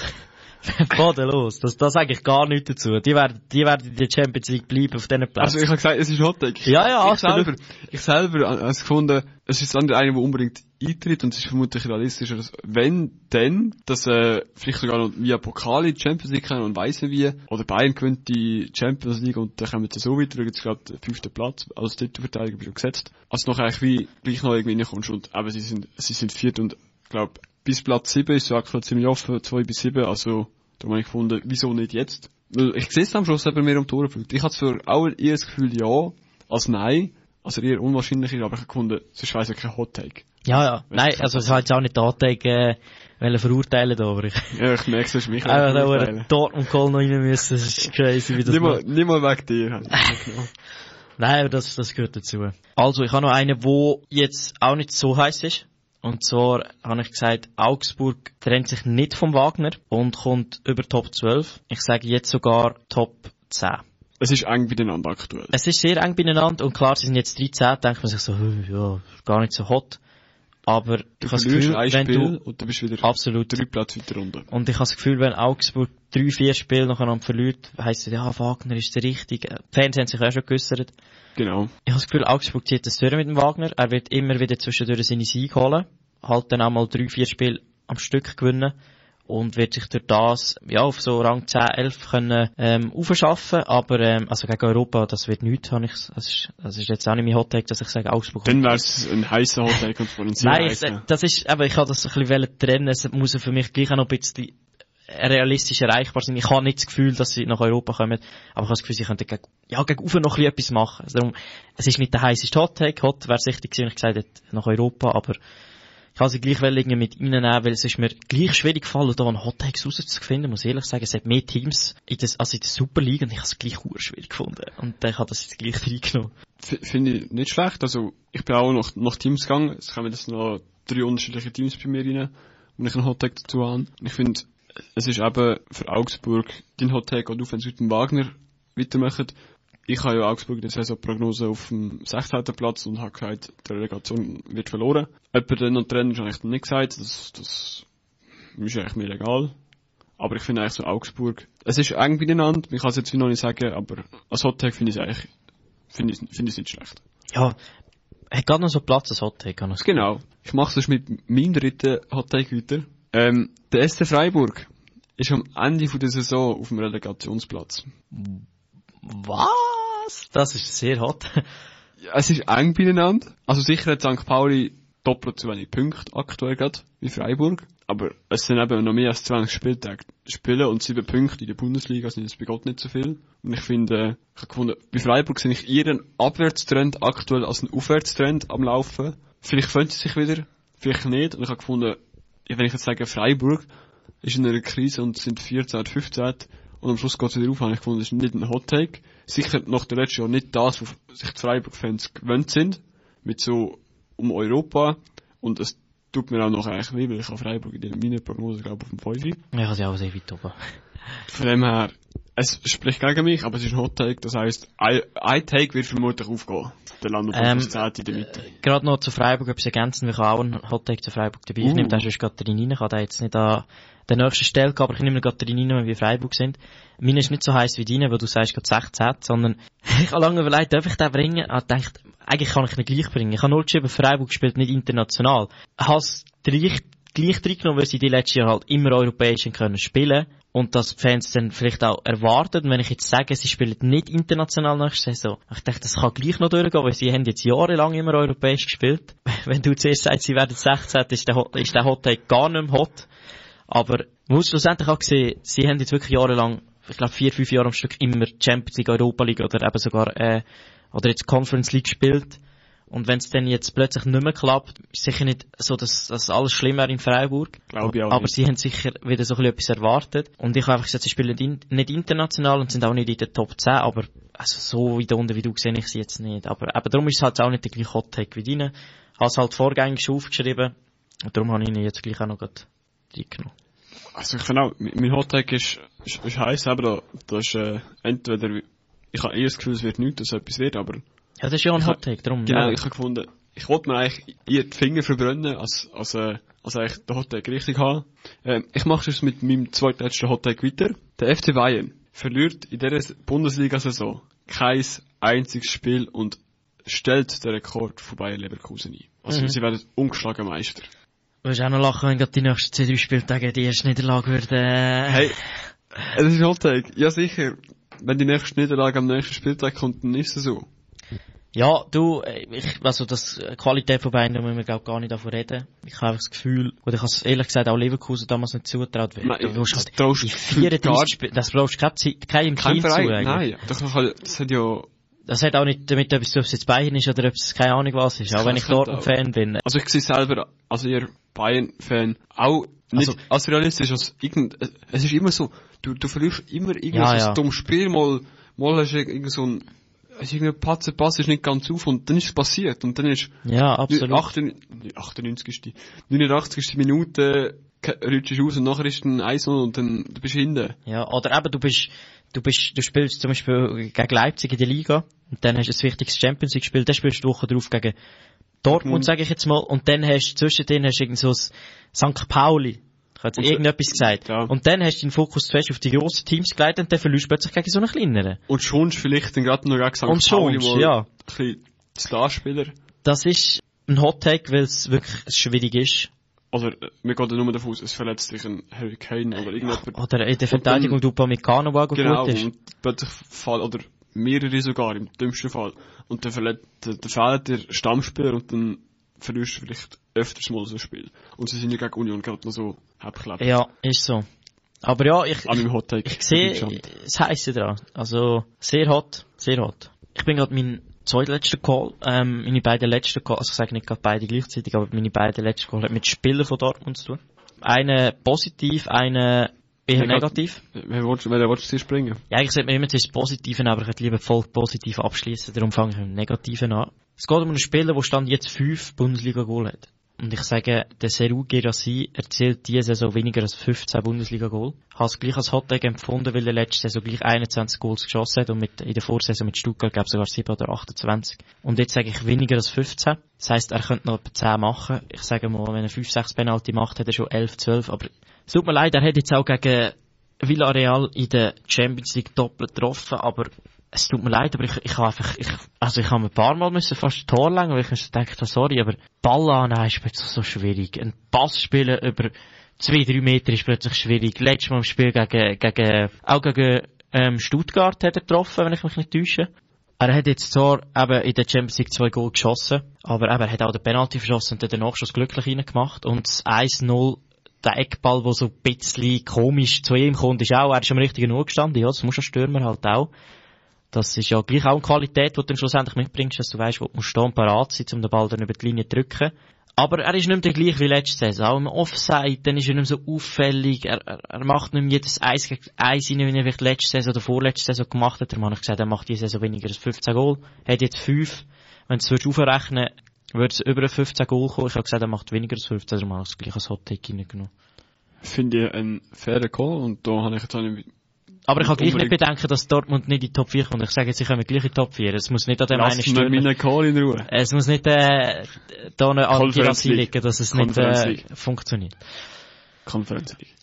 Bodenlos. Das sage ich gar nichts dazu. Die werden in der Champions League bleiben auf diesen Plätzen. Also ich habe gesagt, es ist Hot Take. Ja, ich selber habe es gefunden, es ist dann der eine, der unbedingt eintritt, und es ist vermutlich realistischer, dass wenn, dann, dass vielleicht sogar noch via Pokal in die Champions League können und weiss nicht wie, oder Bayern gewinnt die Champions League und dann kommen sie so weiter, jetzt gerade der 5. Platz, als Titelverteidiger schon gesetzt, als noch eigentlich wie gleich noch irgendwie reinkommst, und aber sie sind 4. und ich glaube, bis Platz 7 ist so aktuell ziemlich offen, 2 bis 7, also da habe ich gefunden, wieso nicht jetzt? Weil ich sehe es am Schluss eben mehr um Tore fliegt. Ich hatte auch eher das Gefühl, ja, als nein, also eher unwahrscheinlich, aber ich habe gefunden, sonst weiss ich kein Hot Take. Ja. Nein, also es hat jetzt auch nicht Hot Take verurteilen da, aber ich... Ja, ich merke, sonst mich einfach da einen Dortmund-Call noch rein müssen, das ist crazy, wie das nicht mal wegen dir. Nein, aber das gehört dazu. Also, ich habe noch einen, der jetzt auch nicht so heiß ist. Und zwar habe ich gesagt, Augsburg trennt sich nicht vom Wagner und kommt über Top 12. Ich sage jetzt sogar Top 10. Es ist eng beieinander aktuell. Es ist sehr eng beieinander und klar, sie sind jetzt 13, denkt man sich so, ja, gar nicht so hot. Aber ich habe das Gefühl, wenn du... und du bist wieder absolut 3 Plätze weiter runter. Und ich habe das Gefühl, wenn Augsburg 3-4 Spiele nacheinander verliert, heisst es, ja, Wagner ist der Richtige. Die Fans haben sich auch schon geäussert. Genau. Ich habe das Gefühl, Augsburg zieht das durch mit dem Wagner. Er wird immer wieder zwischendurch seine Siege holen. Halt dann auch mal 3-4 Spiele am Stück gewinnen. Und wird sich durch das, ja, auf so Rang 10, 11 können, aufschaffen. Aber, also gegen Europa, das wird nichts, das ist jetzt auch nicht mein Hottake, dass ich sage, Augsburg. Dann wär's ein heißer Hottake und von uns. Nein, das ist, aber ich habe das ein bisschen trennen. Es muss für mich gleich auch noch ein bisschen realistisch erreichbar sein. Ich habe nicht das Gefühl, dass sie nach Europa kommen, aber ich habe das Gefühl, sie könnten gegen Ufer noch etwas machen. Also darum, es ist nicht der heisseste Hottake. Hot wäre richtig gewesen, wenn ich gesagt hätte, nach Europa, aber ich habe sie gleich irgendwie mit reinnehmen, weil es ist mir gleich schwierig gefallen, da einen Hottakes rauszufinden, muss ich ehrlich sagen. Es hat mehr Teams als in der Super League und ich habe es gleich schwierig gefunden. Und ich habe das jetzt gleich reingenommen. Finde ich nicht schlecht. Also, ich bin auch noch Teams gegangen. Es kommen jetzt noch 3 unterschiedliche Teams bei mir rein, wo ich einen Hottake dazu habe. Und ich finde, es ist eben für Augsburg dein Hottake, und auch wenn sie mit dem Wagner weitermachen. Ich habe ja Augsburg in der Saisonprognose auf dem 16. Platz und habe gesagt, die Relegation wird verloren. Jemand dann und Trainer habe ich dann nicht gesagt, das ist eigentlich mir egal. Aber ich finde eigentlich so Augsburg, es ist eng beieinander, ich kann es jetzt noch nicht sagen, aber als Hottake finde ich es eigentlich, finde ich es nicht schlecht. Ja, hat gerade noch so Platz als Hottake. Genau. Ich mache es mit meinem 3. Hottake weiter. Der SC Freiburg ist am Ende der Saison auf dem Relegationsplatz. Was? Das ist sehr hot. Ja, es ist eng beieinander. Also sicher hat St. Pauli doppelt so wenig Punkte aktuell gerade wie Freiburg. Aber es sind eben noch mehr als 20 Spieltage spielen und 7 Punkte in der Bundesliga sind jetzt bei Gott nicht so viel. Und ich finde, ich habe gefunden, bei Freiburg sehe ich eher einen Abwärtstrend aktuell als einen Aufwärtstrend am Laufen. Vielleicht finden sie sich wieder, vielleicht nicht. Und ich habe gefunden, wenn ich jetzt sage, Freiburg ist in einer Krise und sind 14 oder 15 und am Schluss geht es wieder auf, habe ich gefunden, das ist nicht ein Hottake. Sicher nach dem letzten Jahr nicht das, was sich die Freiburg-Fans gewöhnt sind, mit so um Europa. Und es tut mir auch noch eigentlich weh, weil ich habe Freiburg in meiner Prognose, glaube ich, auf dem 5. Ich habe sie auch sehr weit oben. Von dem her, es spricht gegen mich, aber es ist ein Hot Take, das heisst, ein Take wird vermutlich aufgehen. Der landet auf das 10 in der Mitte. Gerade noch zu Freiburg etwas ergänzen, ich habe auch einen Hot Take zu Freiburg dabei. Ich nehme den sonst gerade rein, ich habe den jetzt nicht an der nächsten Stelle gehabt, aber ich nehme ihn gerade rein, wenn wir Freiburg sind. Meine ist nicht so heiß wie deine, weil du sagst gerade 16, sondern ich habe lange überlegt, darf ich den bringen? Ich habe gedacht, eigentlich kann ich ihn gleich bringen. Ich habe nur geschrieben, Freiburg spielt nicht international. Ich habe es gleich reingenommen, weil sie die letzten Jahre halt immer europäisch können spielen und dass die Fans dann vielleicht auch erwarten. Und wenn ich jetzt sage, sie spielen nicht international nächste Saison, ich dachte, das kann gleich noch durchgehen, weil sie haben jetzt jahrelang immer europäisch gespielt. Wenn du zuerst sagst, sie werden 16, ist der Hot Take gar nicht mehr hot. Aber man muss schlussendlich auch sehen, sie haben jetzt wirklich jahrelang, ich glaube 4-5 Jahre am Stück immer Champions League, Europa League oder eben sogar oder jetzt Conference League gespielt. Und wenn es dann jetzt plötzlich nicht mehr klappt, ist sicher nicht so, dass alles schlimm wäre in Freiburg. Glaube ich auch aber nicht. Sie haben sicher wieder so etwas erwartet. Und ich habe einfach gesagt, sie spielen nicht international und sind auch nicht in der Top 10, aber also so weit unten wie du sehe ich sie jetzt nicht. Aber darum ist es halt auch nicht der gleiche Hot Take wie deine. Ich habe es halt vorgängig schon aufgeschrieben und darum habe ich ihn jetzt gleich auch noch reingenommen. Also ich finde auch, mein Hot Take ist heiß, aber da ist entweder, ich habe eher das Gefühl, es wird nichts, dass es etwas wird, aber ja, das ist ja ein Hot Take, darum. Genau, ja. ich habe gefunden, ich wollte mir eigentlich eher die Finger verbrennen, als eigentlich den Hot Take richtig haben. Ich mache es mit meinem zweitletzten Hot Take weiter. Der FC Bayern verliert in dieser Bundesliga-Saison kein einziges Spiel und stellt den Rekord von Bayer Leverkusen ein. Also sie werden ungeschlagen Meister. Du wirst auch noch lachen, wenn gerade die nächsten 2-3 Spieltage die erste Niederlage würde. Hey, das ist ein Hot Take. Ja sicher, wenn die nächste Niederlage am nächsten Spieltag kommt, dann ist es so. Ja, du, also das Qualität von Bayern, da müssen wir glaub gar nicht davon reden. Ich habe einfach das Gefühl, oder ich habe es ehrlich gesagt auch Leverkusen damals nicht zugetraut. Das traust du 34 Spiele, das traust du keinem Team zu. Nein, das hat ja... Das hat auch nicht damit etwas zu tun, ob es jetzt Bayern ist oder ob es keine Ahnung was ist, auch wenn ich Dortmund-Fan bin. Also ich sehe selber, also ihr Bayern-Fan, auch nicht als realistisch, es ist immer so, du verlierst immer irgendwie so ein dummes Spiel, mal hast du irgend so ein, irgendein Patzer, Pass ist nicht ganz auf und dann ist es passiert und dann ist ja, absolut. 89. Minute rutschst du aus und nachher ist ein 1-0 und dann du bist hinten. Ja, oder eben du spielst zum Beispiel gegen Leipzig in der Liga und dann hast du ein wichtiges Champions League Spiel, dann spielst du die Woche drauf gegen Dortmund, sage ich jetzt mal, und dann hast du zwischendrin irgend so ein St. Pauli. Ich habe jetzt irgendetwas gesagt. Ja. Und dann hast du den Fokus zuerst auf die grossen Teams geleitet und dann verlierst du plötzlich gegen so einen kleineren. Und schon vielleicht dann gerade noch gegen St. Pauli, wo ein bisschen Starspieler. Das ist ein Hot Take, weil es wirklich schwierig ist. Also, wir gehen nur davon aus, es verletzt sich ein Harry Kane oder irgendjemand. Oder in der Verteidigung du Upamecano, der gut ist. Genau, und plötzlich oder mehrere sogar, im dümmsten Fall. Und dann fehlt der Stammspieler und dann verlierst du vielleicht öfters mal so ein Spiel. Und sie sind ja gegen Union gerade noch so abgeklebt. Ja, ist so. Aber ja, ich sehe das Heisse dran. Also, sehr hot, sehr hot. Ich bin gerade mein zweitletzter Call, meine beiden letzten Call, also ich sage nicht gerade beide gleichzeitig, aber meine beiden letzten Call hat mit Spielern von Dortmund zu tun. Eine positiv, eine eher negativ. Wer willst du springen? Ja, ich sage mir immer zuerst Positiven, aber ich hätte lieber voll positiv abschließen, darum fange ich mit dem Negativen an. Es geht um einen Spieler, der Stand jetzt 5 Bundesliga-Goal hat. Und ich sage, der Serhou Guirassy erzielt diese Saison weniger als 15 Bundesliga-Goal. Ich habe es gleich als Hottag empfunden, weil er letzte Saison gleich 21 Goals geschossen hat und in der Vorsaison mit Stuttgart gab es sogar 7 oder 28. Und jetzt sage ich weniger als 15. Das heisst, er könnte noch etwa 10 machen. Ich sage mal, wenn er 5-6 Penalty macht, hat er schon 11, 12. Aber es tut mir leid, er hat jetzt auch gegen Villarreal in der Champions League doppelt getroffen, aber es tut mir leid, aber ich habe mir ein paar Mal fast ein Tor legen, weil ich dachte, sorry, aber Ball annehmen ist plötzlich so schwierig. Ein Pass spielen über 2-3 Meter ist plötzlich schwierig. Letztes Mal im Spiel gegen Stuttgart hat er getroffen, wenn ich mich nicht täusche. Er hat jetzt zwar eben in der Champions League 2 Goal geschossen, aber eben, er hat auch den Penalty verschossen und den Nachschuss glücklich reingemacht. Und das 1-0, der Eckball, der so ein bisschen komisch zu ihm kommt, ist auch, er ist am richtigen Ort gestanden, ja, das muss ein Stürmer halt auch. Das ist ja gleich auch eine Qualität, die du dann schlussendlich mitbringst, dass du weißt, wo du stehen und parat sein, um den Ball dann über die Linie zu drücken. Aber er ist nicht mehr gleich wie letzte Saison. Auch im Offside, dann ist er nicht mehr so auffällig. Er macht nicht mehr jedes 1 gegen 1 rein, wie er vielleicht letzte Saison oder vorletzte Saison gemacht hat. Darum habe ich gesagt, er macht diese Saison weniger als 15 Goal. Er hat jetzt 5. Wenn du es aufrechnen, würde es über 15 Goal kommen. Ich habe gesagt, er macht weniger als 15, darum habe ich das gleich als Hot-Take reingenommen. Finde ich einen fairen Call und da habe ich jetzt auch nicht... Aber ich habe gleich nicht bedenken, dass Dortmund nicht in die Top 4 kommt. Ich sage jetzt, ich komme gleich in die Top 4. Es muss nicht an dem einen Stürmer. Lass mir meinen Call in Ruhe. Es muss nicht da eine Anti-Rassi liegen, dass es nicht funktioniert. Conference League.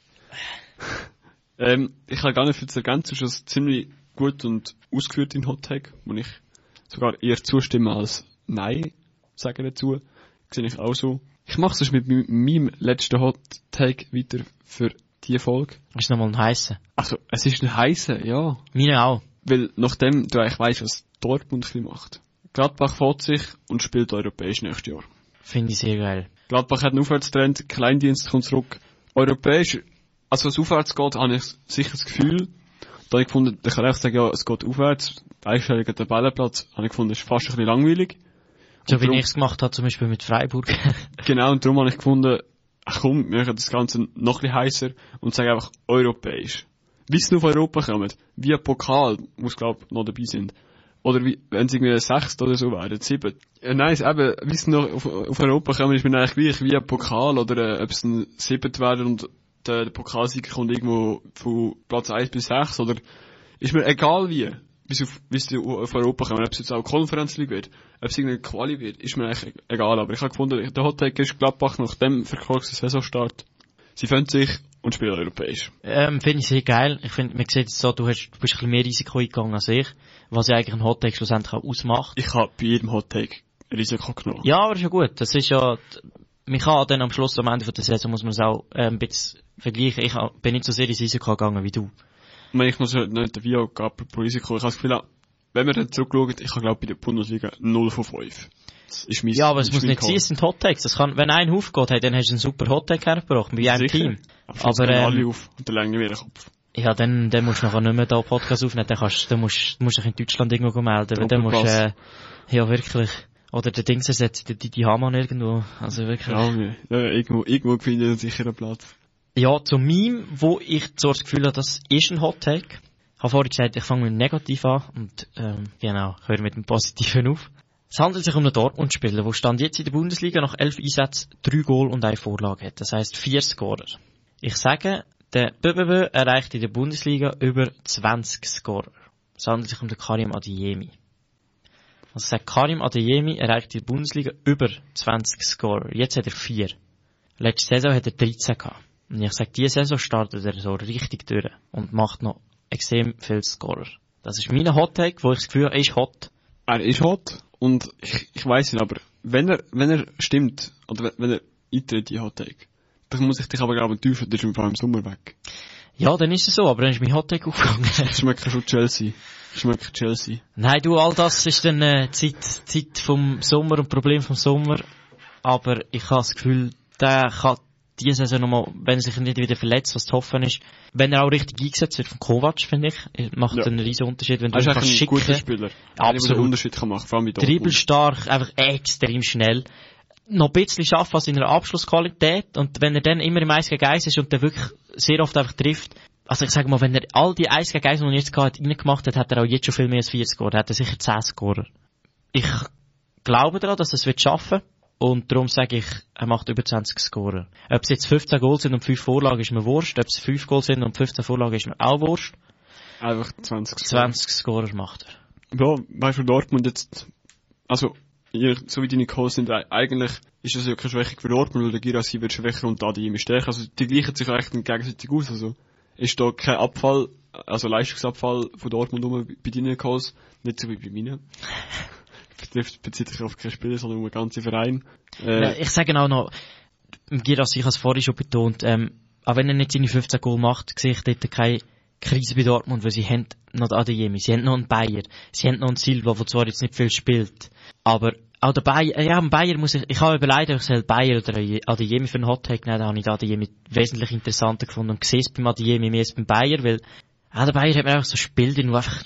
Ich habe gar nicht viel zu ergänzen. Es ist ziemlich gut und ausgeführt in Hot Take, wo ich sogar eher zustimme als Nein sagen dazu. Sehe ich auch so. Ich mache es mit meinem letzten Hot Take weiter für die Folge. Ist nochmal ein heißer? Also, es ist ein heißer, ja. Meine auch. Weil nachdem du eigentlich weißt, was Dortmund macht. Gladbach fährt sich und spielt europäisch nächstes Jahr. Finde ich sehr geil. Gladbach hat einen Aufwärtstrend, Kleindienst kommt zurück. Europäisch, also was aufwärts geht, habe ich sicher das Gefühl. Da habe ich gefunden, ich kann echt sagen, ja, es geht aufwärts. Der einstellige Tabellenplatz, habe ich gefunden, ist fast ein bisschen langweilig. So wie ich es gemacht habe, zum Beispiel mit Freiburg. Genau, und darum habe ich gefunden, ach komm, wir machen das Ganze noch ein bisschen heißer und sagen einfach europäisch. Wie sie auf Europa kommen, wie ein Pokal, muss glaub noch dabei sind. Oder wie, wenn sie irgendwie 6 oder so wären, 7. Nein, eben, wie sie noch auf Europa kommen, ist mir eigentlich gleich wie ein Pokal oder ob es ein 7 werden und der Pokalsieger kommt irgendwo von Platz 1 bis 6 oder ist mir egal wie sie auf Europa kommen, ob es jetzt auch Conference League wird, ob es irgendeine Quali wird, ist mir eigentlich egal, aber ich habe gefunden, der Hot-Take ist Gladbach nach dem verkorksten Saisonstart. Sie finden sich und spielen europäisch. Finde ich sehr geil. Ich finde, man sieht es so, du bist ein bisschen mehr Risiko eingegangen als ich, was ja eigentlich ein Hot-Take schlussendlich auch ausmacht. Ich habe bei jedem Hot-Take Risiko genommen. Ja, aber ist ja gut. Das ist ja, man kann dann am Schluss, am Ende der Saison, muss man es auch ein bisschen vergleichen. Ich bin nicht so sehr ins Risiko gegangen wie du. Ich muss nicht der Vio pro Risiko. Ich habe das Gefühl, wenn wir dann zurückschauen, ich habe glaube bei der Bundesliga 0 von 5. Das ist mein, ja, aber es muss nicht sein, es sind Hot-Takes. Das kann, wenn ein aufgeht, hey, dann hast du einen super Hot-Take hergebracht, bei einem Team. Aber alle auf und dann länge wieder den Kopf. Ja, dann musst du nachher nicht mehr da Podcast aufnehmen, dann musst du dich in Deutschland irgendwo melden, weil dann musst ja wirklich, oder der Dings ersetzt, die Hamann irgendwo, also wirklich. Ja, irgendwo findet er sicher einen Platz. Ja, zu Meme, wo ich so das Gefühl habe, das ist ein Hot-Take. Ich habe vorhin gesagt, ich fange mit dem Negativ an und genau, ich höre mit dem Positiven auf. Es handelt sich um einen Dortmund-Spieler, der Stand jetzt in der Bundesliga nach 11 Einsätzen 3 Goal und 1 Vorlage hat. Das heisst 4 Scorer. Ich sage, der BBB erreicht in der Bundesliga über 20 Scorer. Es handelt sich um den Karim Adeyemi. Also ich sage, Karim Adeyemi erreicht in der Bundesliga über 20 Scorer. Jetzt hat er 4. Letzte Saison hat er 13 gehabt. Und ich sage, diese Saison startet er so richtig durch und macht noch extrem viel Scorer. Das ist mein Hot-Take, wo ich das Gefühl habe, er ist hot. Er ist hot und ich weiss nicht, aber wenn er stimmt, oder wenn er eintritt in Hot-Take, dann muss ich dich aber glaube ich enttäuschen, dann ist er vor allem im Sommer weg. Ja, dann ist es so, aber dann ist mein Hot-Take aufgegangen. Schmeckt schon Chelsea. Nein, du, all das ist dann Zeit vom Sommer und Problem vom Sommer. Aber ich habe das Gefühl, der kann diese Saison nochmal, wenn er sich nicht wieder verletzt, was zu hoffen ist, wenn er auch richtig eingesetzt wird von Kovac, finde ich, macht einen riesen Unterschied, wenn du ihn kannst schicken. Guter Spieler. Absolut. Der einen Unterschied kann machen, vor allem mit Dribbelstark, einfach extrem schnell. Noch ein bisschen schaffen als in der Abschlussqualität und wenn er dann immer im 1 gegen 1 ist und der wirklich sehr oft einfach trifft, also ich sage mal, wenn er all die 1 gegen 1, die er jetzt gehabt hat, reingemacht hat, hat er auch jetzt schon viel mehr als 4 Scorer, hat er sicher 10 Scorer. Ich glaube daran, dass er es wird schaffen. Und darum sage ich, er macht über 20 Scorer. Ob es jetzt 15 Goals sind und 5 Vorlagen, ist mir wurscht. Ob es 5 Goals sind und 15 Vorlagen, ist mir auch wurscht. Einfach 20 Scorer. 20 Scorer macht er. Ja, weißt du, Dortmund jetzt, also, so wie deine Calls sind, eigentlich ist das ja keine Schwäche für Dortmund, weil der Girassi wird schwächer und Adeyemi stärker. Also, die gleichen sich eigentlich gegenseitig aus. Also, ist da kein Abfall, also Leistungsabfall von Dortmund bei deinen Calls, nicht so wie bei meinen. Bezieht sich auf keine Spieler, sondern um den ganzen Verein. Ich sage auch noch, Girassi, ich habe es vorhin schon betont, auch wenn er nicht seine 15 Goal macht, sehe ich dort keine Krise bei Dortmund, weil sie haben noch Adeyemi, sie haben noch einen Bayer, sie haben noch einen Silva, der zwar jetzt nicht viel spielt, aber auch der Bayer, ja, ein Bayer muss ich habe überlegt, ob ich soll Bayer oder Adeyemi für einen Hot-Take nehmen, da habe ich Adeyemi wesentlich interessanter gefunden und sehe es beim Adeyemi mehr als beim Bayer, weil der Bayer hat mir einfach so Spiel, wo einfach,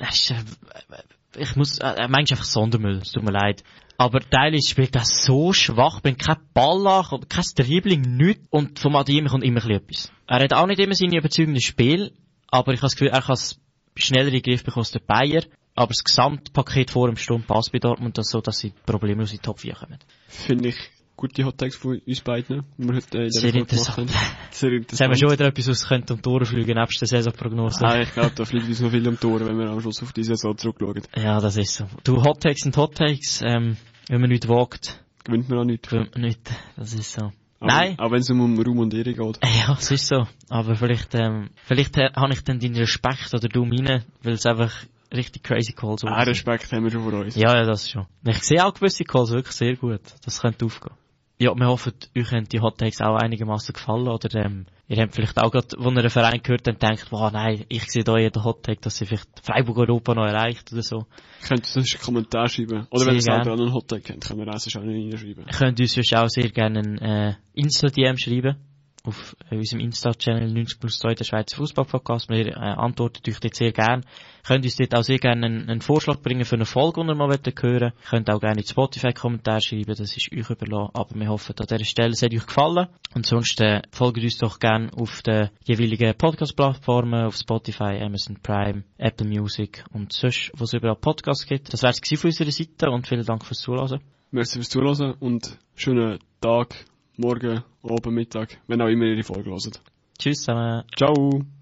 manchmal einfach Sondermüll, es tut mir leid. Aber teilweise spielt er so schwach, bringt kein Ball an, kein Dribbling, nichts. Und vom Adeyemi kommt immer etwas. Er hat auch nicht immer seine überzeugenden Spiele, aber ich habe das Gefühl, er kann es schneller in den Griff bekommen als der Bayer. Aber das Gesamtpaket vor dem Sturm passt bei Dortmund das so, dass sie problemlos in die Top 4 kommen. Finde ich gute Hot-Takes von uns beiden, die wir heute in Sehr der interessant. Sehr Jetzt haben wir schon wieder etwas, was könnte um die Ohren fliegen, nebst der Saisonprognose. Ich glaube, da fliegt uns noch viel um die Ohren, wenn wir am Schluss auf diese Saison zurückschauen. Ja, das ist so. Du, Hot-Takes sind Hot-Takes, wenn man nichts wagt, Gewinnt man auch nicht. gewinnt man nicht. Das ist so. Aber, Nein. auch wenn es um Ruhm und Ehre geht. Ja, es ist so. Aber vielleicht habe ich dann deinen Respekt oder du meinen, weil es einfach richtig crazy Calls sind. Respekt haben wir schon vor uns. Ja, das schon. Ich sehe auch gewisse Calls wirklich sehr gut. Das könnte aufgehen. Ja, wir hoffen, euch haben die Hot Takes auch einigermaßen gefallen, oder, ihr habt vielleicht auch gerade, wo ihr einen Verein gehört habt, denkt, wow, nein, ich sehe da jeden Hot Take, dass sie vielleicht Freiburg Europa noch erreicht, oder so. Könnt ihr sonst einen Kommentar schreiben. Oder Sehr wenn ihr selber gern. einen Hot-Tag kennt, können wir das sonst auch nicht reinschreiben. Ihr könnt uns sonst auch sehr gerne einen, Insta-DM schreiben. Auf unserem Insta-Channel 90+2, der Schweizer Fußball-Podcast. Wir antworten euch dort sehr gerne. Könnt uns dort auch sehr gerne einen Vorschlag bringen für eine Folge, die ihr mal hören wollt. Könnt auch gerne in Spotify-Kommentare schreiben, das ist euch überlassen. Aber wir hoffen, an dieser Stelle es hat euch gefallen. Und sonst folgt uns doch gerne auf den jeweiligen Podcast-Plattformen, auf Spotify, Amazon Prime, Apple Music und sonst, wo es überall Podcasts gibt. Das wäre es von unserer Seite und vielen Dank fürs Zuhören. Merci fürs Zuhören und schönen Tag, Morgen, Abend, Mittag, wenn auch immer ihr die Folge hört. Tschüss zusammen. Ciao!